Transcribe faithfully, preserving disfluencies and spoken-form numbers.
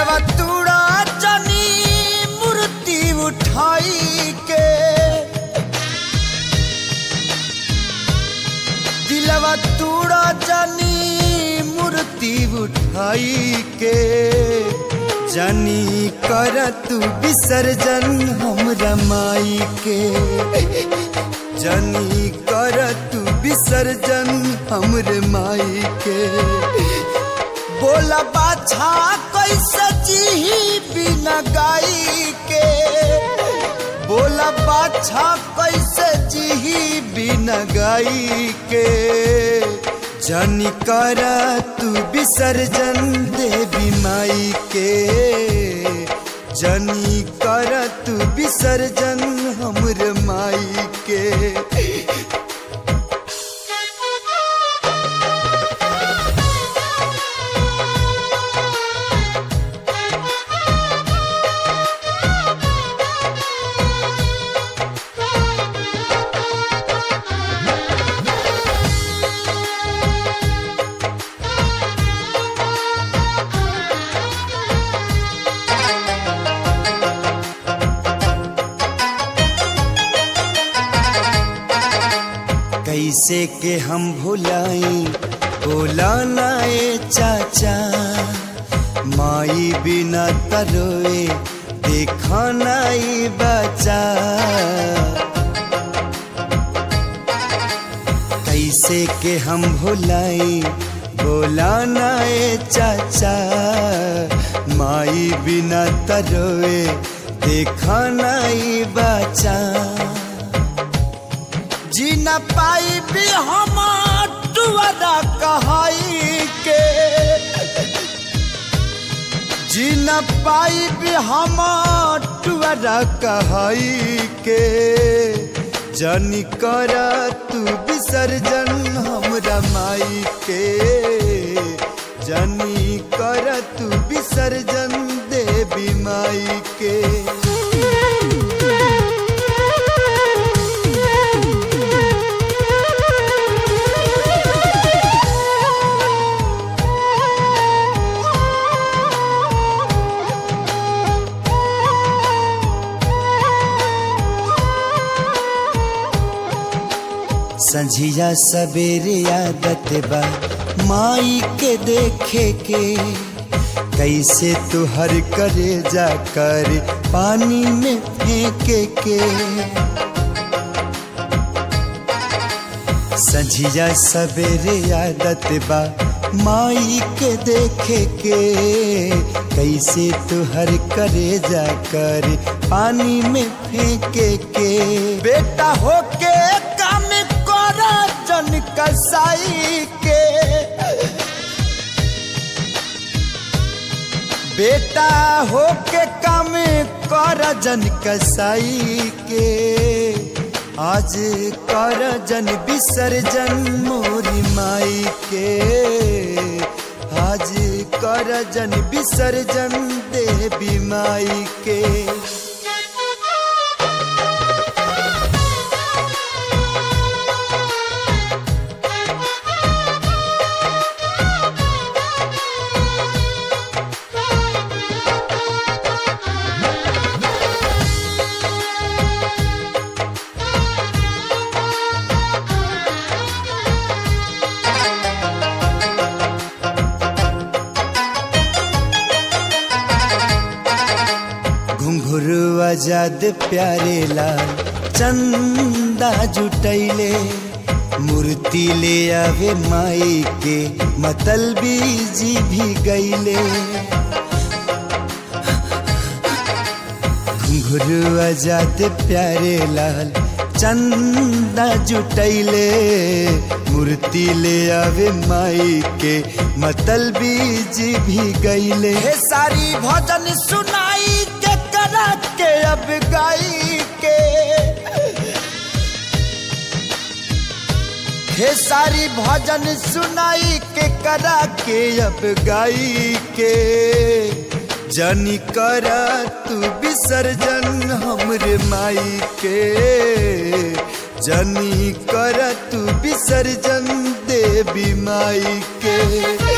दिलवा तूड़ा जनी मूर्ति उठाई के, दिलवा तूड़ा जनी मूर्ति उठाई के, जानी कर तू विसर्जन हमरा माई के, जानी कर तू विसर्जन हमरे माई के। बोला बाछा कैसे जी बिना गाई के, बोला बाछा कैसे जी बिना गाई के, जानी कर तू विसर्जन देवी माई के, जानी कर तू विसर्जन हमरे माई के। कैसे के हम भुलाई बोला नाए चाचा, माई बिना तरोए देखा नाई बचा। कैसे के हम भुलाई बोला नाए चाचा, माई बिना तरोए देखा नाई बचा। जी न पाई भी हम टुअरा कहाई के, जी न पाई भी हम टुअरा कहाई के, जानी कर तू विसर्जन हमरा माई के, जानी कर तू विसर्जन देवी माई के। संझिया सवेरे आदत बा माई के देखे के, कैसे तुहर करे जाकर पानी में फेंके के। संझिया सवेरे आदत बा माई के देखे के, कैसे तुहर करे जाकर पानी में फेंके के। बेटा होके काम जन कसाई के, बेटा होके काम कर जन कसाई के, आज कर जन विसर्जन मोरी माई के, आज कर जन विसर्जन देवी माई के। घुंघरू आजाद प्यारे लाल चंदा जुटैले, मूर्ति ले आवे माई के मतलबी जी भी गईले। घुंघरू आजाद प्यारे लाल चंदा जुटैले, मूर्ति ले आवे माई के मतलबी जी भी गईले। हे सारी भजन सुनाई के करा के अब गाई के, हे सारी भजन सुनाई के करा के अब गाई के, जानी कर तू विसर्जन हमरे माई के, जानी कर तू विसर्जन देवी माई के।